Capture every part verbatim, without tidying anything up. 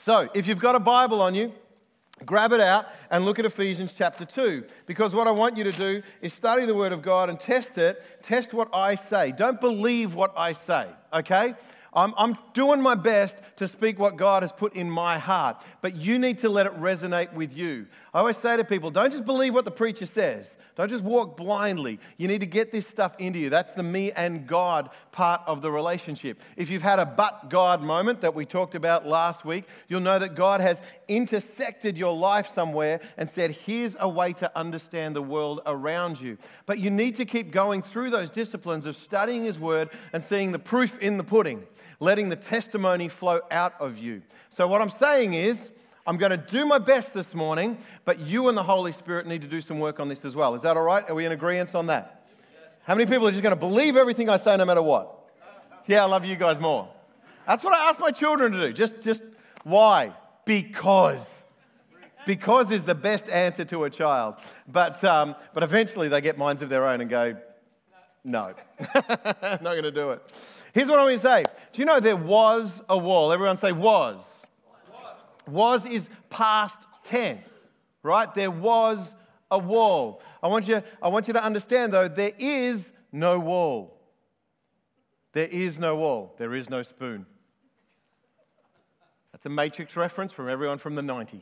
So, if you've got a Bible on you, grab it out and look at Ephesians chapter two. Because what I want you to do is study the Word of God and test it. Test what I say. Don't believe what I say, okay? I'm, I'm doing my best to speak what God has put in my heart. But you need to let it resonate with you. I always say to people, don't just believe what the preacher says. Don't just walk blindly. You need to get this stuff into you. That's the me and God part of the relationship. If you've had a but God moment that we talked about last week, you'll know that God has intersected your life somewhere and said, here's a way to understand the world around you. But you need to keep going through those disciplines of studying His Word and seeing the proof in the pudding, letting the testimony flow out of you. So what I'm saying is, I'm going to do my best this morning, but you and the Holy Spirit need to do some work on this as well. Is that all right? Are we in agreement on that? Yes. How many people are just going to believe everything I say no matter what? Yeah, I love you guys more. That's what I ask my children to do. Just, just why? Because. Because is the best answer to a child. But, um, but eventually they get minds of their own and go, no, not going to do it. Here's what I'm going to say. Do you know there was a wall? Everyone say was. Was is past tense, right? There was a wall. I want you, I want you to understand, though, there is no wall. There is no wall. There is no spoon. That's a Matrix reference from everyone from the nineties.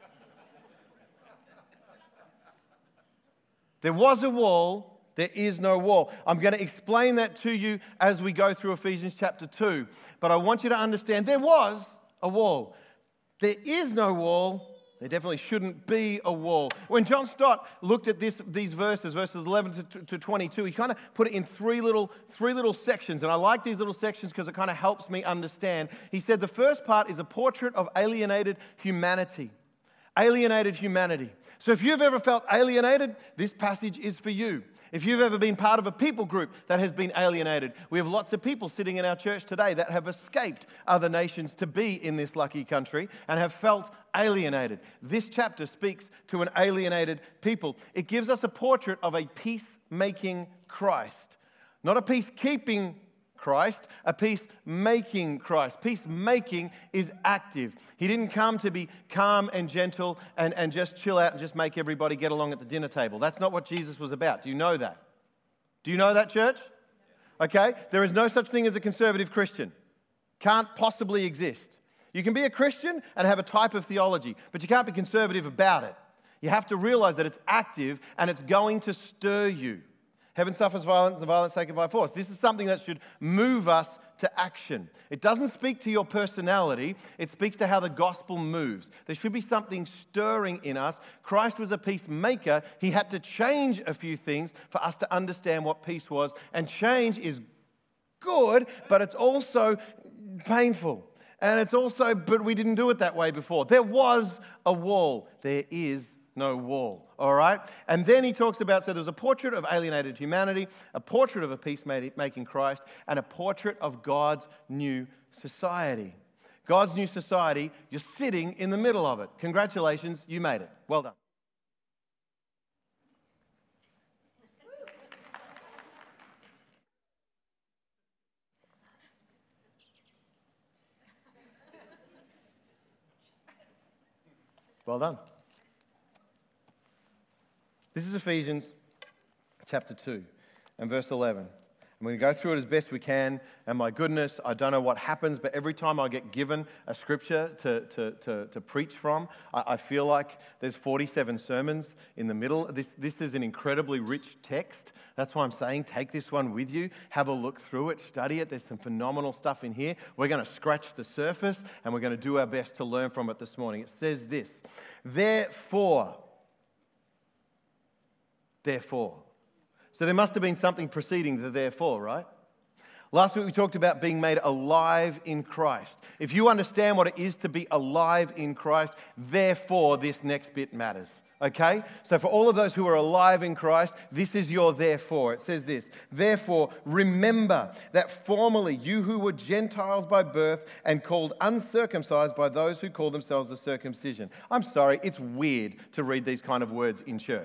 There was a wall. There is no wall. I'm going to explain that to you as we go through Ephesians chapter two. But I want you to understand there was a wall. There is no wall. There definitely shouldn't be a wall. When John Stott looked at this, these verses, verses eleven to twenty-two, he kind of put it in three little, three little sections. And I like these little sections because it kind of helps me understand. He said the first part is a portrait of alienated humanity. Alienated humanity. So if you've ever felt alienated, this passage is for you. If you've ever been part of a people group that has been alienated, we have lots of people sitting in our church today that have escaped other nations to be in this lucky country and have felt alienated. This chapter speaks to an alienated people. It gives us a portrait of a peacemaking Christ. Not a peacekeeping Christ, a peacemaking Christ. Peacemaking is active. He didn't come to be calm and gentle and, and just chill out and just make everybody get along at the dinner table. That's not what Jesus was about. Do you know that? Do you know that, church? Okay? There is no such thing as a conservative Christian. Can't possibly exist. You can be a Christian and have a type of theology, but you can't be conservative about it. You have to realize that it's active and it's going to stir you. Heaven suffers violence, and the violence taken by force. This is something that should move us to action. It doesn't speak to your personality. It speaks to how the gospel moves. There should be something stirring in us. Christ was a peacemaker. He had to change a few things for us to understand what peace was. And change is good, but it's also painful. And it's also, but we didn't do it that way before. There was a wall. There is no wall. All right? And then he talks about, so there's a portrait of alienated humanity, a portrait of a peacemaking Christ, and a portrait of God's new society. God's new society, you're sitting in the middle of it. Congratulations, you made it. Well done. Well done. This is Ephesians chapter two and verse eleven. I'm going to go through it as best we can. And my goodness, I don't know what happens, but every time I get given a scripture to, to, to, to preach from, I, I feel like there's forty-seven sermons in the middle. This, this is an incredibly rich text. That's why I'm saying take this one with you, have a look through it, study it. There's some phenomenal stuff in here. We're going to scratch the surface and we're going to do our best to learn from it this morning. It says this, therefore, therefore. So there must have been something preceding the therefore, right? Last week we talked about being made alive in Christ. If you understand what it is to be alive in Christ, therefore this next bit matters. Okay? So for all of those who are alive in Christ, this is your therefore. It says this, therefore remember that formerly you who were Gentiles by birth and called uncircumcised by those who call themselves the circumcision. I'm sorry, it's weird to read these kind of words in church.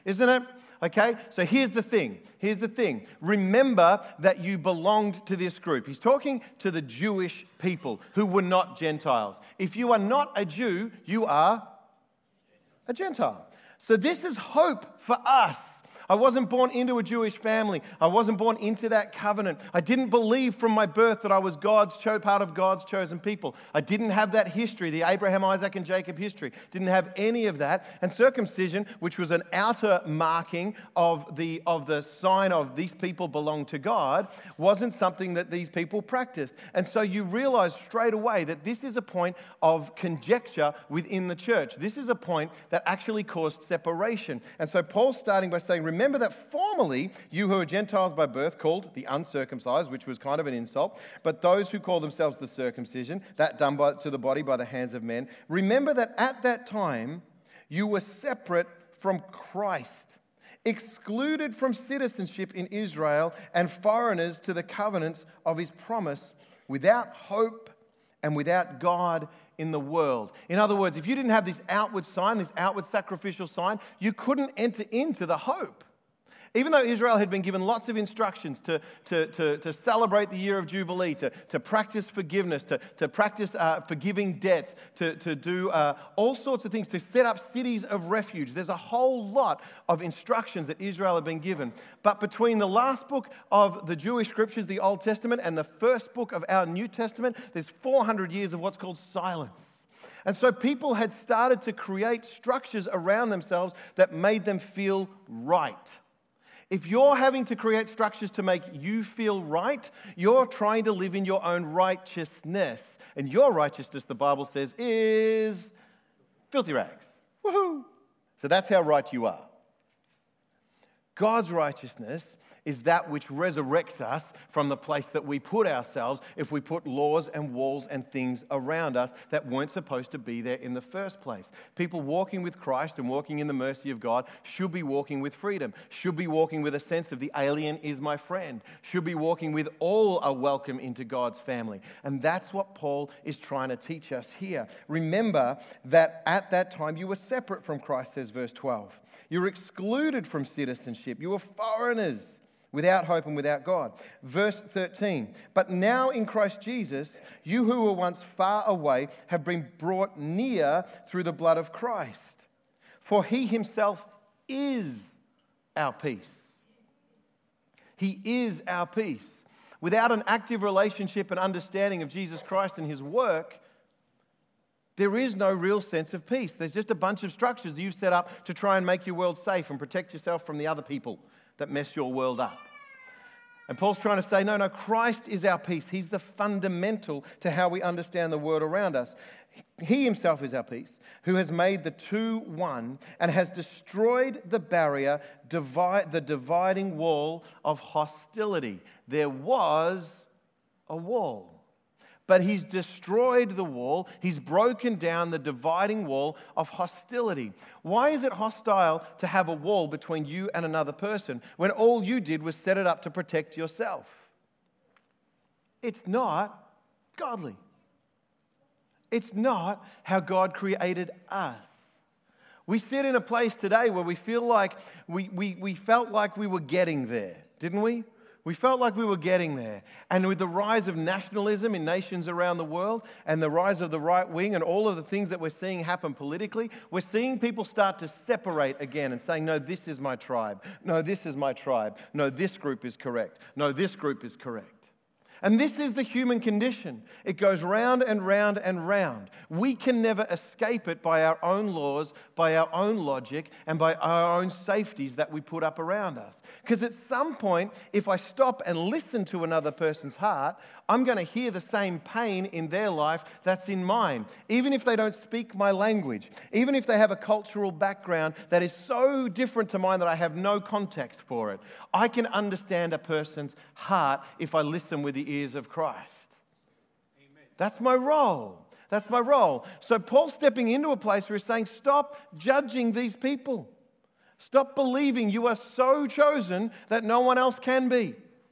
isn't it? Okay, so here's the thing. Here's the thing. Remember that you belonged to this group. He's talking to the Jewish people who were not Gentiles. If you are not a Jew, you are a Gentile. So this is hope for us. I wasn't born into a Jewish family. I wasn't born into that covenant. I didn't believe from my birth that I was God's cho- part of God's chosen people. I didn't have that history, the Abraham, Isaac, and Jacob history. Didn't have any of that. And circumcision, which was an outer marking of the, of the sign of these people belong to God, wasn't something that these people practiced. And so you realize straight away that this is a point of conjecture within the church. This is a point that actually caused separation. And so Paul's starting by saying, remember that formerly you who are Gentiles by birth, called the uncircumcised, which was kind of an insult, but those who call themselves the circumcision, that done by, to the body by the hands of men, remember that at that time you were separate from Christ, excluded from citizenship in Israel and foreigners to the covenants of his promise, without hope and without God in the world. In other words, if you didn't have this outward sign, this outward sacrificial sign, you couldn't enter into the hope. Even though Israel had been given lots of instructions to, to, to, to celebrate the year of Jubilee, to, to practice forgiveness, to, to practice uh, forgiving debts, to, to do uh, all sorts of things, to set up cities of refuge. There's a whole lot of instructions that Israel had been given. But between the last book of the Jewish scriptures, the Old Testament, and the first book of our New Testament, there's four hundred years of what's called silence. And so people had started to create structures around themselves that made them feel right. If you're having to create structures to make you feel right, you're trying to live in your own righteousness. And your righteousness, the Bible says, is filthy rags. Woohoo! So that's how right you are. God's righteousness is that which resurrects us from the place that we put ourselves if we put laws and walls and things around us that weren't supposed to be there in the first place. People walking with Christ and walking in the mercy of God should be walking with freedom, should be walking with a sense of the alien is my friend, should be walking with all are welcome into God's family. And that's what Paul is trying to teach us here. Remember that at that time you were separate from Christ, says verse twelve. You were excluded from citizenship. You were foreigners, without hope and without God. Verse thirteen, but now in Christ Jesus, you who were once far away have been brought near through the blood of Christ. For he himself is our peace. He is our peace. Without an active relationship and understanding of Jesus Christ and his work, there is no real sense of peace. There's just a bunch of structures you've set up to try and make your world safe and protect yourself from the other people that mess your world up. And Paul's trying to say, no, no, Christ is our peace. He's the fundamental to how we understand the world around us. He himself is our peace, who has made the two one and has destroyed the barrier, divide, the dividing wall of hostility. There was a wall. But he's destroyed the wall. He's broken down the dividing wall of hostility. Why is it hostile to have a wall between you and another person when all you did was set it up to protect yourself? It's not godly. It's not how God created us. We sit in a place today where we feel like we, we, we felt like we were getting there, didn't we? We felt like we were getting there. And with the rise of nationalism in nations around the world and the rise of the right wing and all of the things that we're seeing happen politically, we're seeing people start to separate again and saying, no, this is my tribe. No, this is my tribe. No, this group is correct. No, this group is correct. And this is the human condition. It goes round and round and round. We can never escape it by our own laws, by our own logic, and by our own safeties that we put up around us. Because at some point, if I stop and listen to another person's heart, I'm going to hear the same pain in their life that's in mine. Even if they don't speak my language, even if they have a cultural background that is so different to mine that I have no context for it, I can understand a person's heart if I listen with the ears of Christ. Amen. That's my role. That's my role. So Paul's stepping into a place where he's saying, stop judging these people. Stop believing you are so chosen that no one else can be.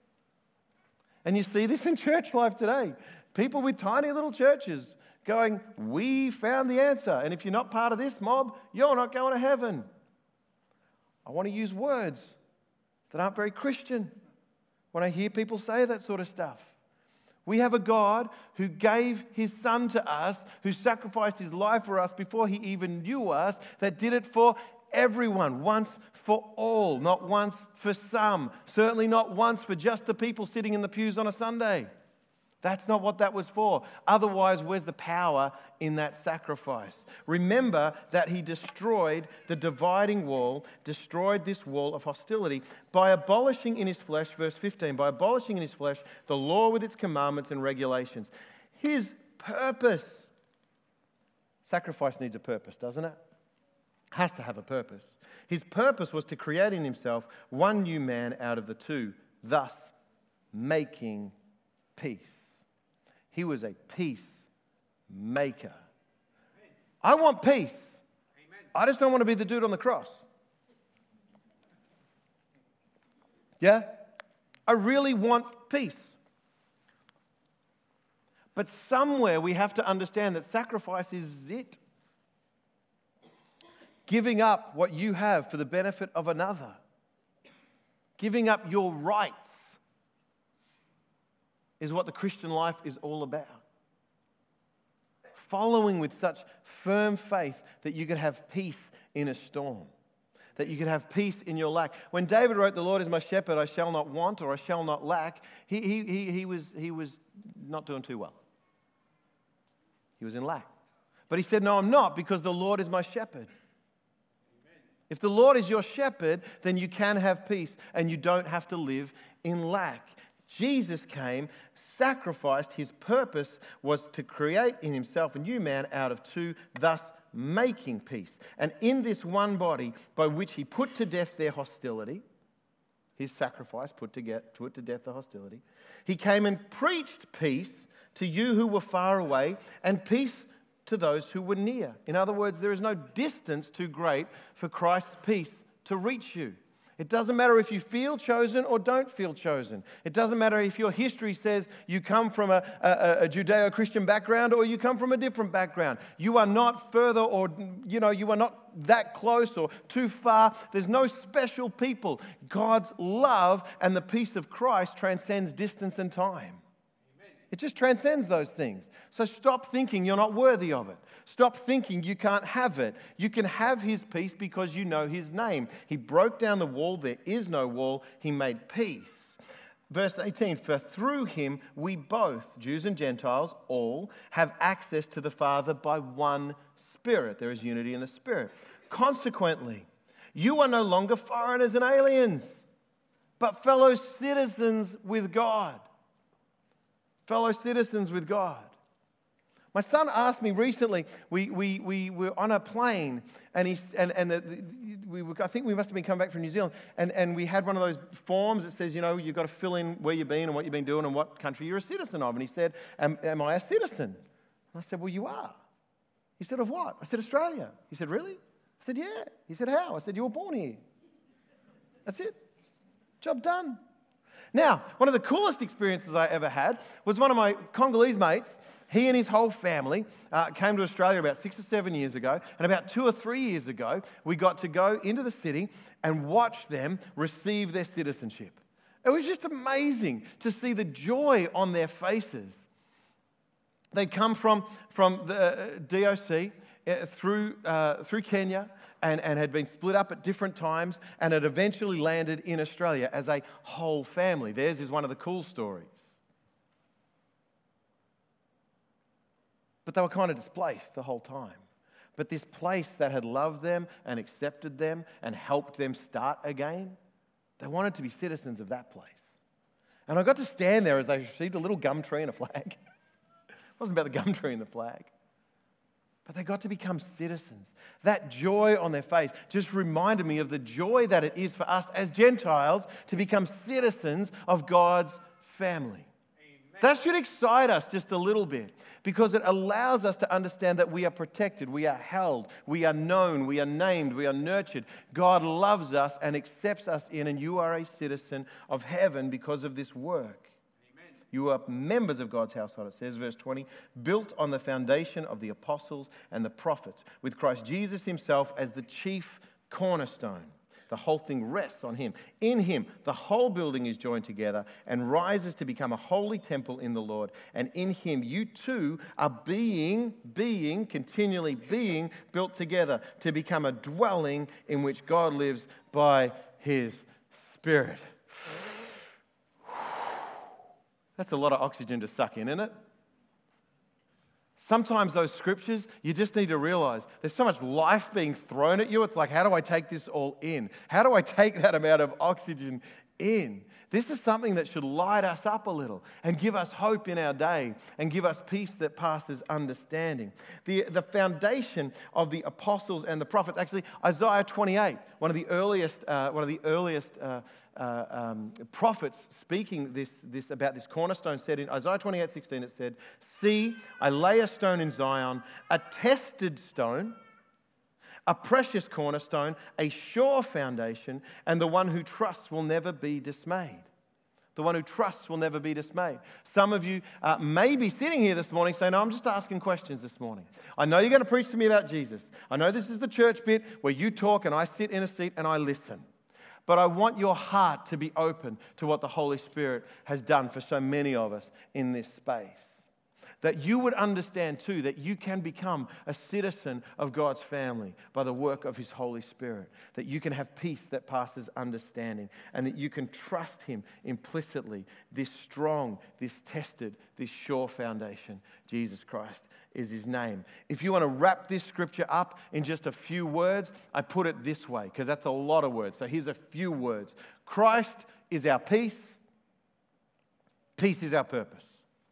And you see this in church life today. People with tiny little churches going, we found the answer. And if you're not part of this mob, you're not going to heaven. I want to use words that aren't very Christian when I hear people say that sort of stuff. We have a God who gave his son to us, who sacrificed his life for us before he even knew us, that did it for everyone, once for all, not once for some, certainly not once for just the people sitting in the pews on a Sunday. That's not what that was for. Otherwise, where's the power in that sacrifice? Remember that he destroyed the dividing wall, destroyed this wall of hostility by abolishing in his flesh, verse fifteen, by abolishing in his flesh the law with its commandments and regulations. His purpose. Sacrifice needs a purpose, doesn't it? Has to have a purpose. His purpose was to create in himself one new man out of the two, thus making peace. He was a peace maker. I want peace. Amen. I just don't want to be the dude on the cross. Yeah? I really want peace. But somewhere we have to understand that sacrifice is it. Giving up what you have for the benefit of another. Giving up your rights is what the Christian life is all about. Following with such firm faith that you could have peace in a storm, that you could have peace in your lack. When David wrote, "The Lord is my shepherd, I shall not want or I shall not lack," he, he, he, he, was, he was not doing too well. He was in lack. But he said, "No, I'm not, because the Lord is my shepherd." If the Lord is your shepherd, then you can have peace and you don't have to live in lack. Jesus came, sacrificed. His purpose was to create in himself a new man out of two, thus making peace. And in this one body, by which he put to death their hostility, his sacrifice put to, get, put to death the hostility, he came and preached peace to you who were far away and peace to those who were near. In other words, there is no distance too great for Christ's peace to reach you. It doesn't matter if you feel chosen or don't feel chosen. It doesn't matter if your history says you come from a, a, a Judeo-Christian background or you come from a different background. You are not further or, you know, you are not that close or too far. There's no special people. God's love and the peace of Christ transcends distance and time. It just transcends those things. So stop thinking you're not worthy of it. Stop thinking you can't have it. You can have his peace because you know his name. He broke down the wall. There is no wall. He made peace. Verse eighteen, for through him we both, Jews and Gentiles, all have access to the Father by one Spirit. There is unity in the Spirit. Consequently, you are no longer foreigners and aliens, but fellow citizens with God. Fellow citizens with God. My son asked me recently, we, we, we were on a plane, and, he, and, and the, the, we were, I think we must have been coming back from New Zealand, and, and we had one of those forms that says, you know, you've got to fill in where you've been and what you've been doing and what country you're a citizen of. And he said, am, am I a citizen? And I said, well, you are. He said, of what? I said, Australia. He said, really? I said, yeah. He said, how? I said, you were born here. That's it. Job done. Now, one of the coolest experiences I ever had was one of my Congolese mates. He and his whole family uh, came to Australia about six or seven years ago. And about two or three years ago, we got to go into the city and watch them receive their citizenship. It was just amazing to see the joy on their faces. They come from, from the uh, D O C uh, through, uh, through Kenya, And, and had been split up at different times and had eventually landed in Australia as a whole family. Theirs is one of the cool stories. But they were kind of displaced the whole time. But this place that had loved them and accepted them and helped them start again, they wanted to be citizens of that place. And I got to stand there as they received a little gum tree and a flag. It wasn't about the gum tree and the flag. But they got to become citizens. That joy on their face just reminded me of the joy that it is for us as Gentiles to become citizens of God's family. Amen. That should excite us just a little bit because it allows us to understand that we are protected, we are held, we are known, we are named, we are nurtured. God loves us and accepts us in, and you are a citizen of heaven because of this work. You are members of God's household, it says, verse twenty, built on the foundation of the apostles and the prophets, with Christ Jesus himself as the chief cornerstone. The whole thing rests on him. In him, the whole building is joined together and rises to become a holy temple in the Lord. And in him, you too are being, being, continually being built together to become a dwelling in which God lives by his Spirit. That's a lot of oxygen to suck in, isn't it? Sometimes those scriptures, you just need to realize there's so much life being thrown at you. It's like, how do I take this all in? How do I take that amount of oxygen in? This is something that should light us up a little and give us hope in our day and give us peace that passes understanding. The, the foundation of the apostles and the prophets, actually Isaiah twenty-eight, one of the earliest, uh, one of the earliest uh, uh, um, prophets speaking this, this about this cornerstone, said in Isaiah twenty-eight sixteen, it said, "See, I lay a stone in Zion, a tested stone, a precious cornerstone, a sure foundation, and the one who trusts will never be dismayed." The one who trusts will never be dismayed. Some of you uh, may be sitting here this morning saying, "No, I'm just asking questions this morning. I know you're going to preach to me about Jesus. I know this is the church bit where you talk and I sit in a seat and I listen. But I want your heart to be open to what the Holy Spirit has done for so many of us in this space. That you would understand too that you can become a citizen of God's family by the work of his Holy Spirit. That you can have peace that passes understanding and that you can trust him implicitly. This strong, this tested, this sure foundation, Jesus Christ is his name. If you want to wrap this scripture up in just a few words, I put it this way because that's a lot of words. So here's a few words. Christ is our peace. Peace is our purpose.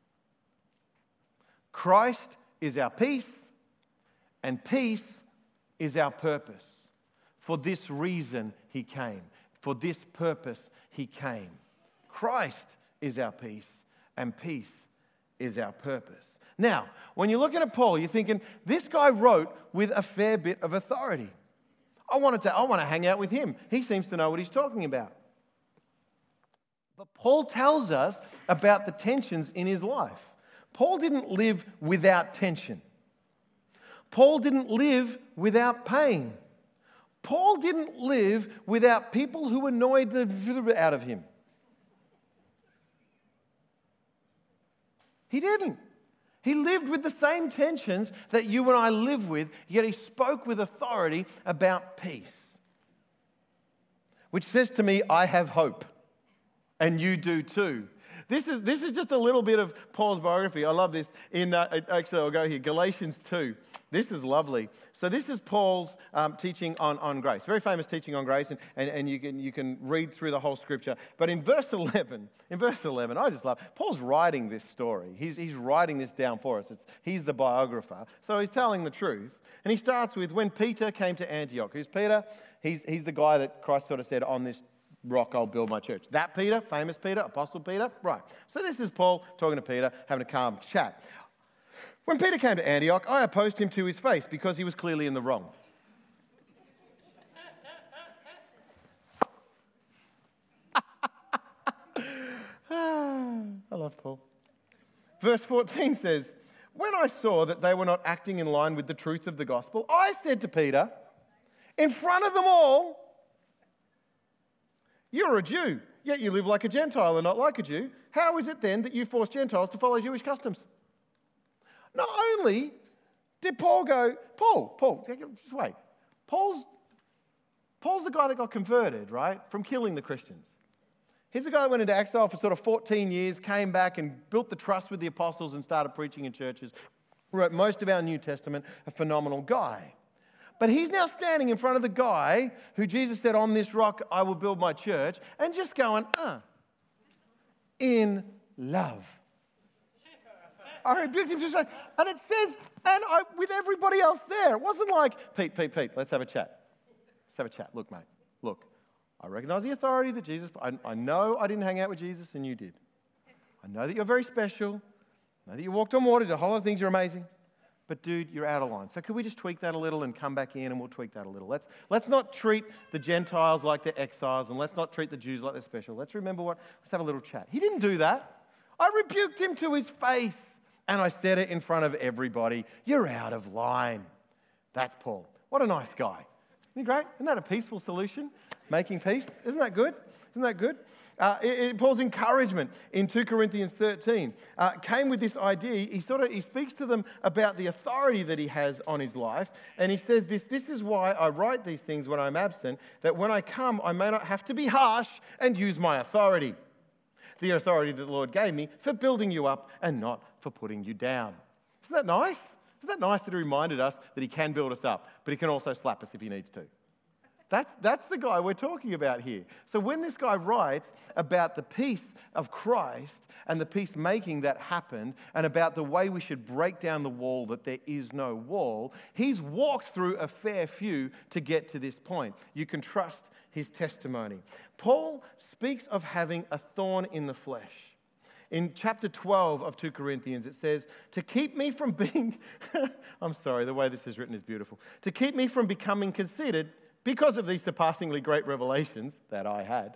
Christ is our peace, and peace is our purpose. For this reason he came. For this purpose he came. Christ is our peace, and peace is our purpose. Now, when you're looking at Paul, you're thinking, this guy wrote with a fair bit of authority. I wanted to, I want to hang out with him. He seems to know what he's talking about. But Paul tells us about the tensions in his life. Paul didn't live without tension. Paul didn't live without pain. Paul didn't live without people who annoyed the out of him. He didn't. He lived with the same tensions that you and I live with, yet he spoke with authority about peace. Which says to me, I have hope, and you do too. This is, this is just a little bit of Paul's biography. I love this. In uh, Actually, I'll go here. Galatians two. This is lovely. So this is Paul's um, teaching on, on grace. Very famous teaching on grace, and, and, and you can you can read through the whole scripture. But in verse eleven, in verse eleven, I just love, Paul's writing this story. He's, he's writing this down for us. It's, he's the biographer. So he's telling the truth. And he starts with, when Peter came to Antioch. Who's Peter? He's, he's the guy that Christ sort of said, on this rock I'll build my church. That Peter, famous Peter, Apostle Peter, right. So this is Paul talking to Peter, having a calm chat. When Peter came to Antioch, I opposed him to his face because he was clearly in the wrong. I love Paul. Verse fourteen says, when I saw that they were not acting in line with the truth of the gospel, I said to Peter, in front of them all, you're a Jew, yet you live like a Gentile and not like a Jew. How is it then that you force Gentiles to follow Jewish customs? Not only did Paul go, Paul, Paul, just wait. Paul's, Paul's the guy that got converted, right, from killing the Christians. He's the guy that went into exile for sort of fourteen years, came back and built the trust with the apostles and started preaching in churches, wrote most of our New Testament, a phenomenal guy. But he's now standing in front of the guy who Jesus said, on this rock I will build my church, and just going, uh, in love. I rebuked him to say, and it says, and I, with everybody else there. It wasn't like, Pete, Pete, Pete, let's have a chat. Let's have a chat. Look, mate, look, I recognize the authority that Jesus, I, I know I didn't hang out with Jesus and you did. I know that you're very special. I know that you walked on water, did a whole lot of things, you're amazing. But dude, you're out of line. So could we just tweak that a little and come back in and we'll tweak that a little. Let's, let's not treat the Gentiles like they're exiles and let's not treat the Jews like they're special. Let's remember what, let's have a little chat. He didn't do that. I rebuked him to his face. And I said it in front of everybody. You're out of line. That's Paul. What a nice guy. Isn't it great? Isn't that a peaceful solution? Making peace. Isn't that good? Isn't that good? Uh, it, it, Paul's encouragement in two Corinthians thirteen uh, came with this idea. He sort of he speaks to them about the authority that he has on his life, and he says this, this is why I write these things when I'm absent, that when I come I may not have to be harsh and use my authority. The authority that the Lord gave me for building you up and not for putting you down. Isn't that nice? Isn't that nice that he reminded us that he can build us up, but he can also slap us if he needs to? That's, that's the guy we're talking about here. So when this guy writes about the peace of Christ and the peacemaking that happened and about the way we should break down the wall that there is no wall, he's walked through a fair few to get to this point. You can trust his testimony. Paul speaks of having a thorn in the flesh. In chapter twelve of two Corinthians, it says, to keep me from being, I'm sorry, the way this is written is beautiful, to keep me from becoming conceited because of these surpassingly great revelations that I had.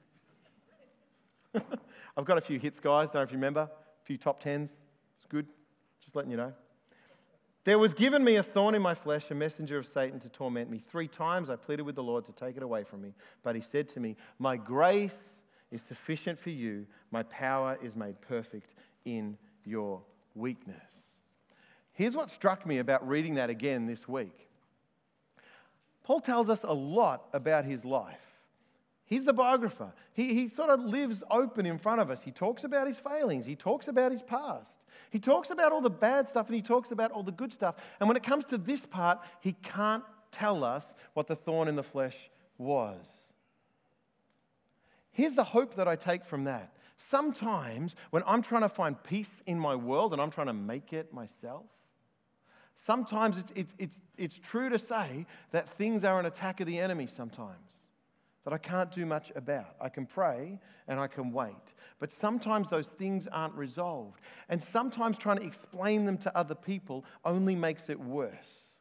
I've got a few hits, guys, don't know if you remember, a few top tens. It's good, just letting you know. There was given me a thorn in my flesh, a messenger of Satan to torment me. Three times I pleaded with the Lord to take it away from me, but he said to me, my grace is sufficient for you. My power is made perfect in your weakness. Here's what struck me about reading that again this week. Paul tells us a lot about his life. He's the biographer. He, he sort of lives open in front of us. He talks about his failings. He talks about his past. He talks about all the bad stuff and he talks about all the good stuff. And when it comes to this part, he can't tell us what the thorn in the flesh was. Here's the hope that I take from that. Sometimes when I'm trying to find peace in my world and I'm trying to make it myself, sometimes it's, it's, it's, it's true to say that things are an attack of the enemy sometimes, that I can't do much about. I can pray and I can wait. But sometimes those things aren't resolved. And sometimes trying to explain them to other people only makes it worse.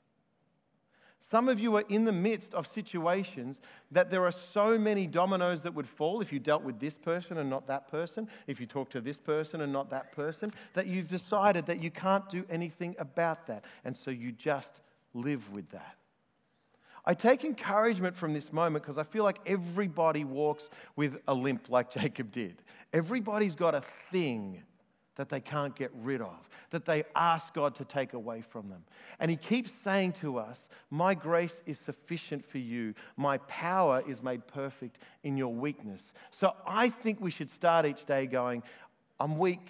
Some of you are in the midst of situations that there are so many dominoes that would fall if you dealt with this person and not that person, if you talk to this person and not that person, that you've decided that you can't do anything about that. And so you just live with that. I take encouragement from this moment because I feel like everybody walks with a limp like Jacob did. Everybody's got a thing that they can't get rid of, that they ask God to take away from them. And he keeps saying to us, my grace is sufficient for you. My power is made perfect in your weakness. So I think we should start each day going, I'm weak.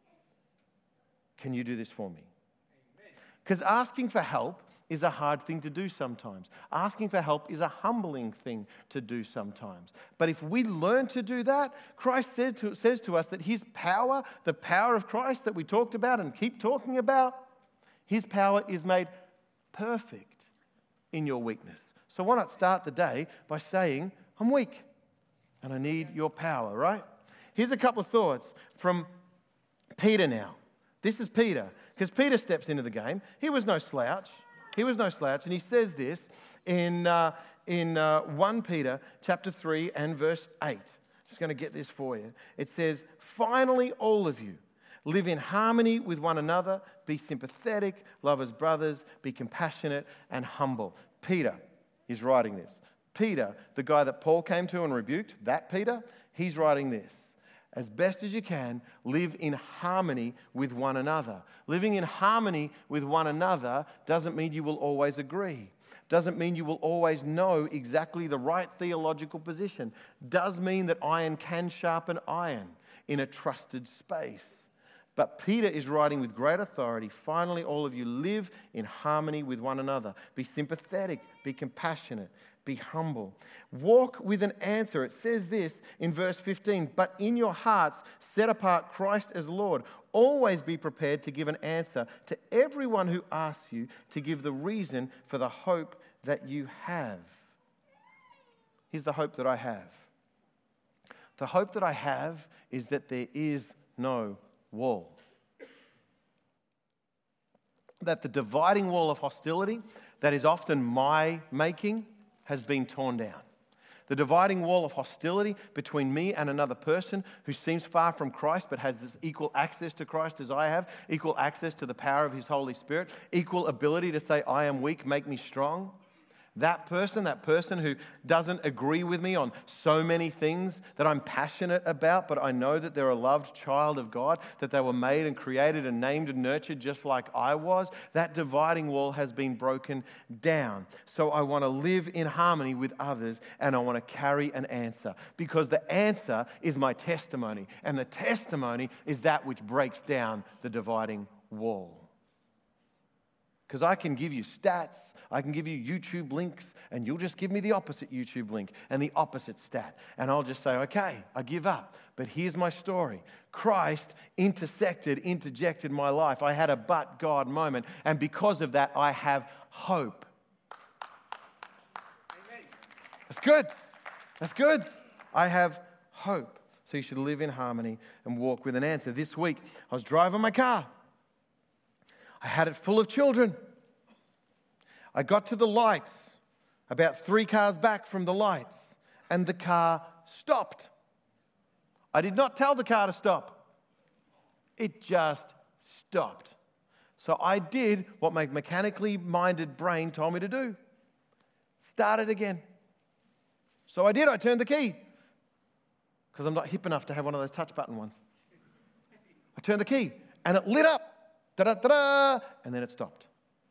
Can you do this for me? Because asking for help is a hard thing to do sometimes. Asking for help is a humbling thing to do sometimes. But if we learn to do that, Christ said to, says to us that his power, the power of Christ that we talked about and keep talking about, his power is made perfect in your weakness. So why not start the day by saying, I'm weak and I need your power, right? Here's a couple of thoughts from Peter now. This is Peter, because Peter steps into the game. He was no slouch. He was no slouch, and he says this in, uh, in uh, First Peter chapter three and verse eight. Just going to get this for you. It says, finally, all of you, live in harmony with one another, be sympathetic, love as brothers, be compassionate and humble. Peter is writing this. Peter, the guy that Paul came to and rebuked, that Peter, he's writing this. As best as you can, live in harmony with one another. Living in harmony with one another doesn't mean you will always agree. Doesn't mean you will always know exactly the right theological position. Does mean that iron can sharpen iron in a trusted space. But Peter is writing with great authority, finally all of you live in harmony with one another. Be sympathetic, be compassionate, be humble. Walk with an answer. It says this in verse fifteen, but in your hearts set apart Christ as Lord. Always be prepared to give an answer to everyone who asks you to give the reason for the hope that you have. Here's the hope that I have. The hope that I have is that there is no wall. That the dividing wall of hostility that is often my making has been torn down. The dividing wall of hostility between me and another person who seems far from Christ but has this equal access to Christ as I have, equal access to the power of his Holy Spirit, equal ability to say, I am weak, make me strong. That person, that person who doesn't agree with me on so many things that I'm passionate about, but I know that they're a loved child of God, that they were made and created and named and nurtured just like I was, that dividing wall has been broken down. So I want to live in harmony with others, and I want to carry an answer, because the answer is my testimony, and the testimony is that which breaks down the dividing wall. Because I can give you stats, I can give you YouTube links, and you'll just give me the opposite YouTube link and the opposite stat. And I'll just say, okay, I give up. But here's my story. Christ intersected, interjected my life. I had a but God moment. And because of that, I have hope. Amen. That's good. That's good. I have hope. So you should live in harmony and walk with an answer. This week, I was driving my car. I had it full of children. I got to the lights, about three cars back from the lights, and the car stopped. I did not tell the car to stop. It just stopped. So I did what my mechanically minded brain told me to do. Start it again. So I did. I turned the key, because I'm not hip enough to have one of those touch button ones. I turned the key, and it lit up. Da-da-da-da, and then it stopped.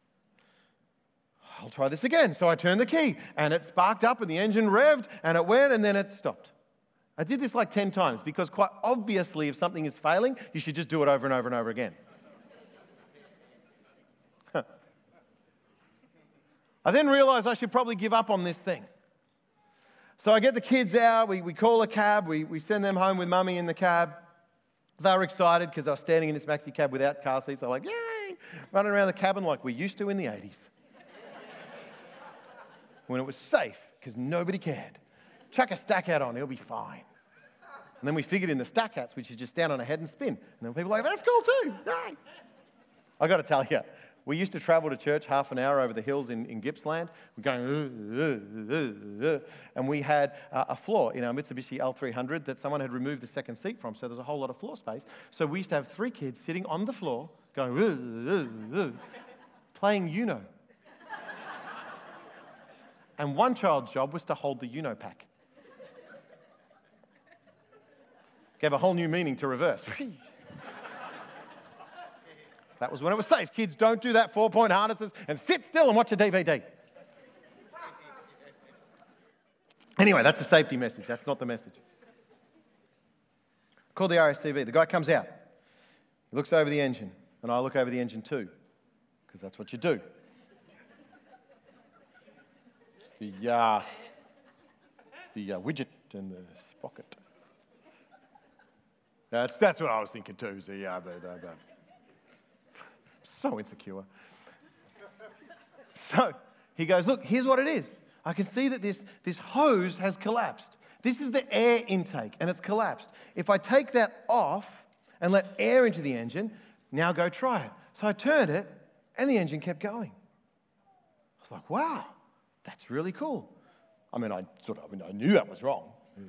I'll try this again. So I turned the key, and it sparked up, and the engine revved, and it went, and then it stopped. I did this like ten times, because quite obviously, if something is failing, you should just do it over and over and over again. I then realized I should probably give up on this thing. So I get the kids out, we, we call a cab, we, we send them home with mummy in the cab. They were excited because I was standing in this maxi cab without car seats. They're like, yay, running around the cabin like we used to in the eighties. When it was safe because nobody cared. Chuck a stack hat on, he'll be fine. And then we figured in the stack hats, which is just stand on a head and spin. And then people are like, that's cool too. Yay. I got to tell you, we used to travel to church half an hour over the hills in, in Gippsland. We're going, uh, uh, uh, uh, and we had uh, a floor in our Mitsubishi L three hundred that someone had removed the second seat from, so there's a whole lot of floor space. So we used to have three kids sitting on the floor going, uh, uh, uh, playing Uno. And one child's job was to hold the Uno pack. Gave a whole new meaning to reverse. That was when it was safe. Kids, don't do that four-point harnesses and sit still and watch a D V D. Anyway, that's a safety message. That's not the message. Call the R S C V. The guy comes out. He looks over the engine, and I look over the engine too, because that's what you do. It's the, uh, it's the uh, widget and the sprocket. That's, that's what I was thinking too. The, uh, the, the, the, So insecure. So he goes, look, here's what it is. I can see that this, this hose has collapsed. This is the air intake, and it's collapsed. If I take that off and let air into the engine, now go try it. So I turned it, and the engine kept going. I was like, wow, that's really cool. I mean, I sort of, I mean, I knew that was wrong.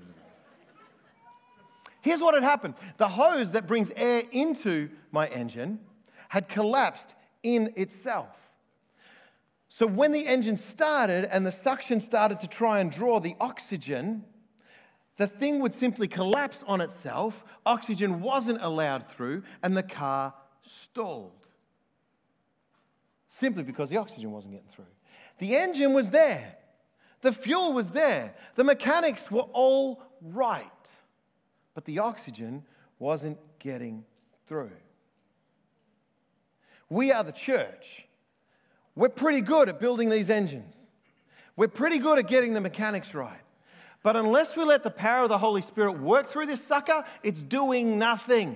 Here's what had happened. The hose that brings air into my engine had collapsed in itself. So when the engine started and the suction started to try and draw the oxygen, the thing would simply collapse on itself, oxygen wasn't allowed through, and the car stalled. Simply because the oxygen wasn't getting through. The engine was there. The fuel was there. The mechanics were all right. But the oxygen wasn't getting through. We are the church. We're pretty good at building these engines. We're pretty good at getting the mechanics right. But unless we let the power of the Holy Spirit work through this sucker, it's doing nothing.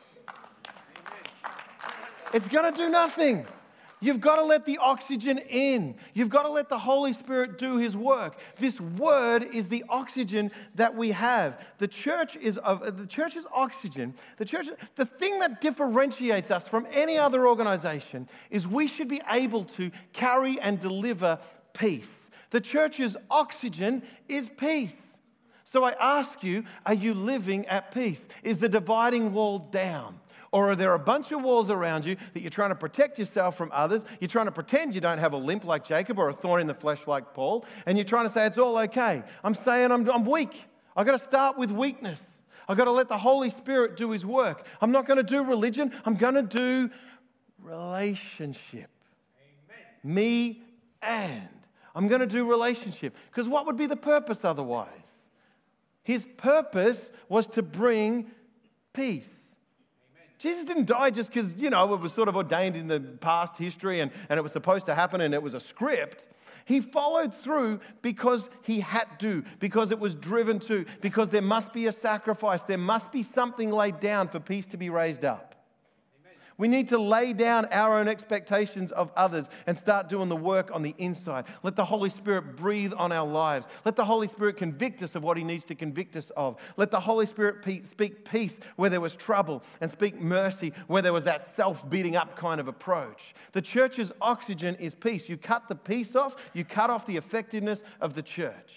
It's going to do nothing. You've got to let the oxygen in. You've got to let the Holy Spirit do His work. This word is the oxygen that we have. The church is of the church's oxygen. The church, the thing that differentiates us from any other organization is we should be able to carry and deliver peace. The church's oxygen is peace. So I ask you, are you living at peace? Is the dividing wall down? Or are there a bunch of walls around you that you're trying to protect yourself from others? You're trying to pretend you don't have a limp like Jacob or a thorn in the flesh like Paul, and you're trying to say it's all okay. I'm saying I'm, I'm weak. I've got to start with weakness. I've got to let the Holy Spirit do His work. I'm not going to do religion. I'm going to do relationship. Amen. Me and. I'm going to do relationship. Because what would be the purpose otherwise? His purpose was to bring peace. Amen. Jesus didn't die just because, you know, it was sort of ordained in the past history and, and it was supposed to happen and it was a script. He followed through because He had to, because it was driven to, because there must be a sacrifice. There must be something laid down for peace to be raised up. We need to lay down our own expectations of others and start doing the work on the inside. Let the Holy Spirit breathe on our lives. Let the Holy Spirit convict us of what He needs to convict us of. Let the Holy Spirit pe- speak peace where there was trouble and speak mercy where there was that self-beating up kind of approach. The church's oxygen is peace. You cut the peace off, you cut off the effectiveness of the church.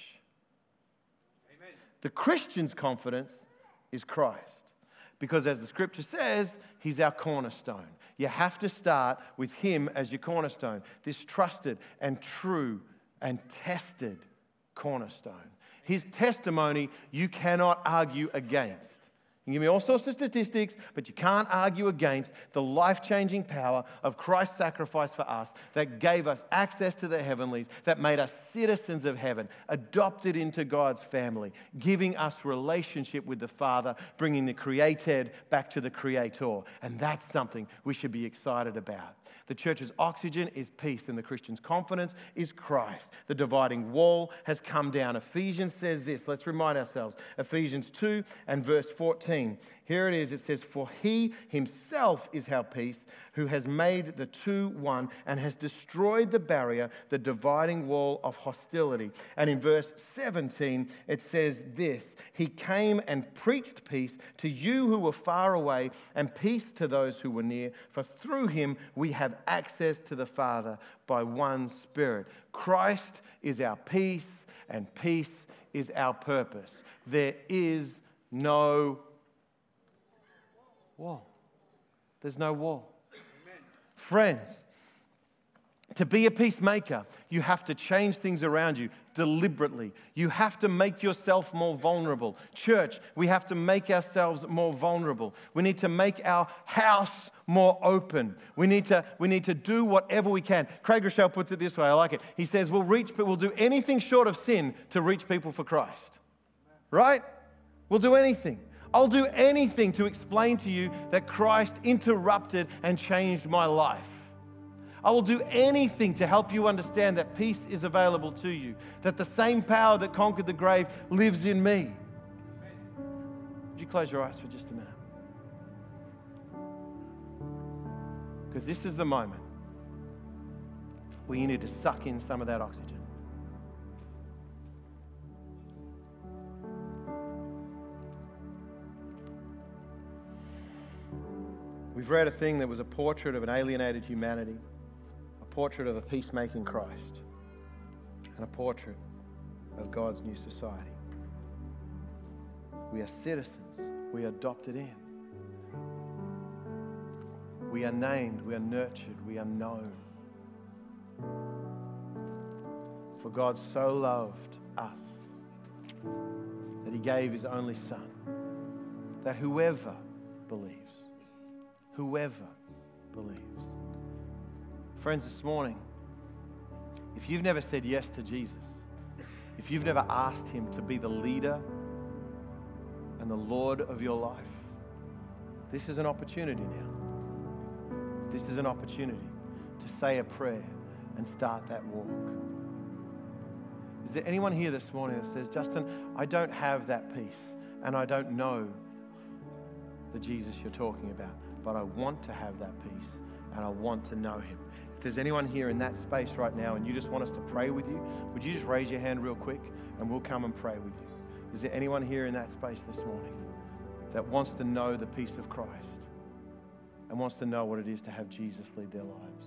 Amen. The Christian's confidence is Christ. Because as the scripture says, He's our cornerstone. You have to start with Him as your cornerstone. This trusted and true and tested cornerstone. His testimony you cannot argue against. You can give me all sorts of statistics, but you can't argue against the life-changing power of Christ's sacrifice for us that gave us access to the heavenlies, that made us citizens of heaven, adopted into God's family, giving us relationship with the Father, bringing the created back to the Creator. And that's something we should be excited about. The church's oxygen is peace, and the Christian's confidence is Christ. The dividing wall has come down. Ephesians says this. Let's remind ourselves. Ephesians two and verse fourteen. Here it is. It says, "For He Himself is our peace, who has made the two one and has destroyed the barrier, the dividing wall of hostility." And in verse seventeen, it says this, "He came and preached peace to you who were far away and peace to those who were near. For through Him we have access to the Father by one Spirit." Christ is our peace and peace is our purpose. There is no wall. There's no wall. Amen. Friends, to be a peacemaker, you have to change things around you deliberately. You have to make yourself more vulnerable. Church, we have to make ourselves more vulnerable. We need to make our house more open. We need to, we need to do whatever we can. Craig Rochelle puts it this way, I like it. He says, we'll reach, we'll do anything short of sin to reach people for Christ. Right? We'll do anything. I'll do anything to explain to you that Christ interrupted and changed my life. I will do anything to help you understand that peace is available to you, that the same power that conquered the grave lives in me. Would you close your eyes for just a minute? Because this is the moment where you need to suck in some of that oxygen. We've read a thing that was a portrait of an alienated humanity, a portrait of a peacemaking Christ, and a portrait of God's new society. We are citizens. We are adopted in. We are named. We are nurtured. We are known. For God so loved us that He gave His only Son, that whoever believes, whoever believes. Friends, this morning, if you've never said yes to Jesus, if you've never asked Him to be the leader and the Lord of your life, this is an opportunity now. This is an opportunity to say a prayer and start that walk. Is there anyone here this morning that says, Justin, I don't have that peace and I don't know the Jesus you're talking about, but I want to have that peace and I want to know Him. If there's anyone here in that space right now and you just want us to pray with you, would you just raise your hand real quick and we'll come and pray with you. Is there anyone here in that space this morning that wants to know the peace of Christ and wants to know what it is to have Jesus lead their lives?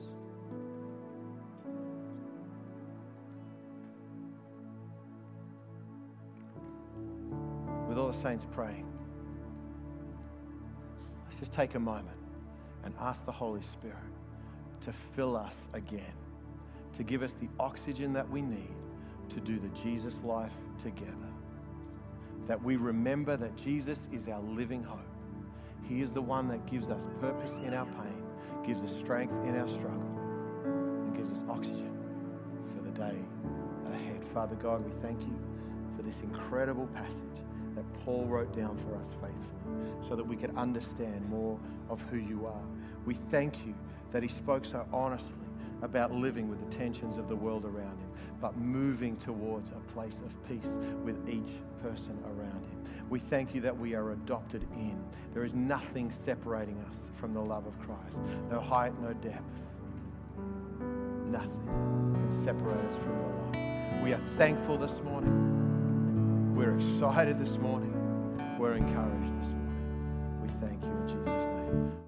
With all the saints praying, just take a moment and ask the Holy Spirit to fill us again, to give us the oxygen that we need to do the Jesus life together. That we remember that Jesus is our living hope. He is the one that gives us purpose in our pain, gives us strength in our struggle, and gives us oxygen for the day ahead. Father God, we thank you for this incredible passage that Paul wrote down for us faithfully so that we could understand more of who you are. We thank you that he spoke so honestly about living with the tensions of the world around him, but moving towards a place of peace with each person around him. We thank you that we are adopted in. There is nothing separating us from the love of Christ. No height, no depth. Nothing can separate us from your love. We are thankful this morning. We're excited this morning. We're encouraged this morning. We thank you in Jesus' name.